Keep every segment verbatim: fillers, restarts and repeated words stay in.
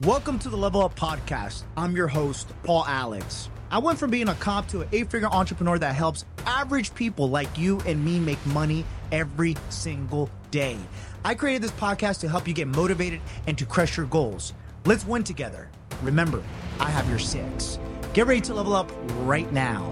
Welcome to the Level Up Podcast. I'm your host, Paul Alex. I went from being a cop to an eight-figure entrepreneur that helps average people like you and me make money every single day. I created this podcast to help you get motivated and to crush your goals. Let's win together. Remember, I have your six. Get ready to level up right now.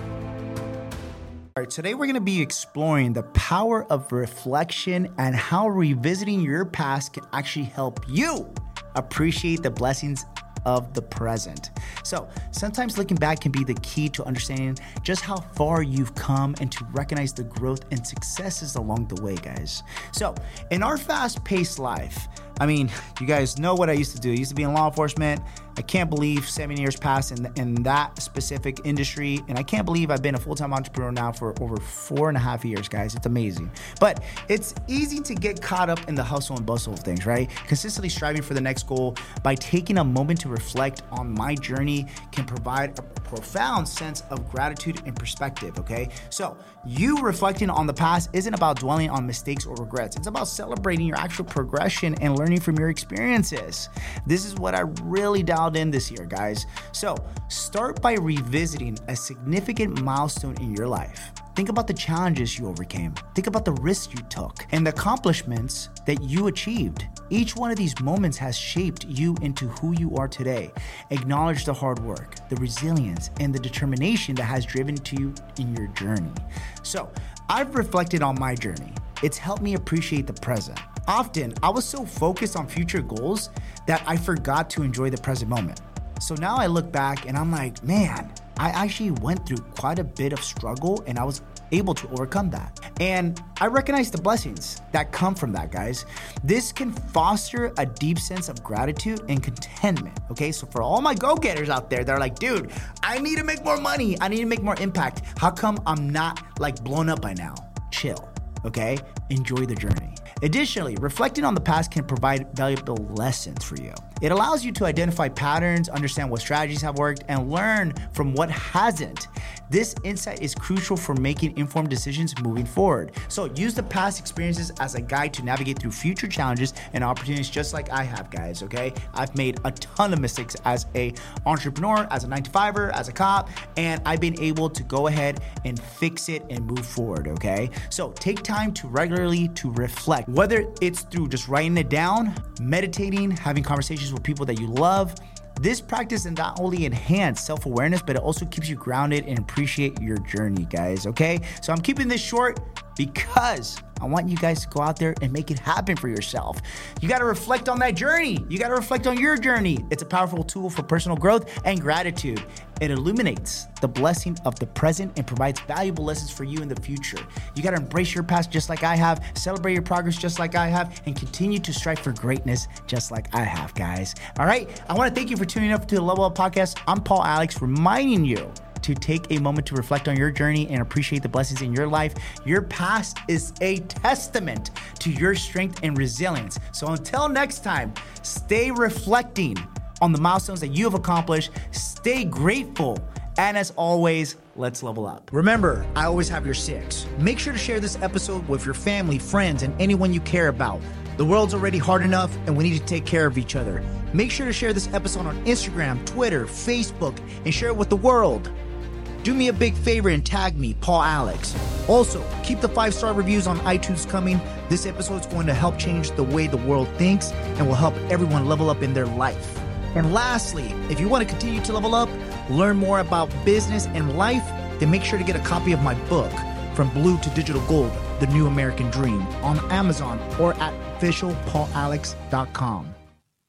All right, today we're going to be exploring the power of reflection and how revisiting your past can actually help you appreciate the blessings of the present. So sometimes looking back can be the key to understanding just how far you've come and to recognize the growth and successes along the way, guys. So in our fast-paced life, I mean, you guys know what I used to do. I used to be in law enforcement. I can't believe seven years passed in, in that specific industry. And I can't believe I've been a full-time entrepreneur now for over four and a half years, guys. It's amazing. But it's easy to get caught up in the hustle and bustle of things, right? Consistently striving for the next goal. By taking a moment to reflect on my journey can provide a profound sense of gratitude and perspective, okay? So you reflecting on the past isn't about dwelling on mistakes or regrets. It's about celebrating your actual progression and learning from your experiences. This is what I really dialed in this year, guys. So start by revisiting a significant milestone in your life. Think about the challenges you overcame. Think about the risks you took and the accomplishments that you achieved. Each one of these moments has shaped you into who you are today. Acknowledge the hard work, the resilience, and the determination that has driven to you in your journey. So I've reflected on my journey. It's helped me appreciate the present. Often, I was so focused on future goals that I forgot to enjoy the present moment. So now I look back and I'm like, man, I actually went through quite a bit of struggle and I was able to overcome that. And I recognize the blessings that come from that, guys. This can foster a deep sense of gratitude and contentment, okay? So for all my go-getters out there, they're like, dude, I need to make more money. I need to make more impact. How come I'm not like blown up by now? Chill, okay? Enjoy the journey. Additionally, reflecting on the past can provide valuable lessons for you. It allows you to identify patterns, understand what strategies have worked, and learn from what hasn't. This insight is crucial for making informed decisions moving forward. So use the past experiences as a guide to navigate through future challenges and opportunities just like I have, guys, okay? I've made a ton of mistakes as a entrepreneur, as a nine to fiver, as a cop, and I've been able to go ahead and fix it and move forward, okay? So take time to regularly to reflect. Whether it's through just writing it down, meditating, having conversations with people that you love, this practice can not only enhance self-awareness, but it also keeps you grounded and appreciate your journey, guys, okay? So I'm keeping this short because I want you guys to go out there and make it happen for yourself. You got to reflect on that journey. You got to reflect on your journey. It's a powerful tool for personal growth and gratitude. It illuminates the blessing of the present and provides valuable lessons for you in the future. You got to embrace your past just like I have, celebrate your progress just like I have, and continue to strive for greatness just like I have, guys. All right. I want to thank you for tuning up to the Level Up Podcast. I'm Paul Alex, reminding you to take a moment to reflect on your journey and appreciate the blessings in your life. Your past is a testament to your strength and resilience. So until next time, stay reflecting on the milestones that you have accomplished. Stay grateful. And as always, let's level up. Remember, I always have your six. Make sure to share this episode with your family, friends, and anyone you care about. The world's already hard enough, and we need to take care of each other. Make sure to share this episode on Instagram, Twitter, Facebook, and share it with the world. Do me a big favor and tag me, Paul Alex. Also, keep the five-star reviews on iTunes coming. This episode is going to help change the way the world thinks and will help everyone level up in their life. And lastly, if you want to continue to level up, learn more about business and life, then make sure to get a copy of my book, From Blue to Digital Gold, The New American Dream, on Amazon or at official paul alex dot com.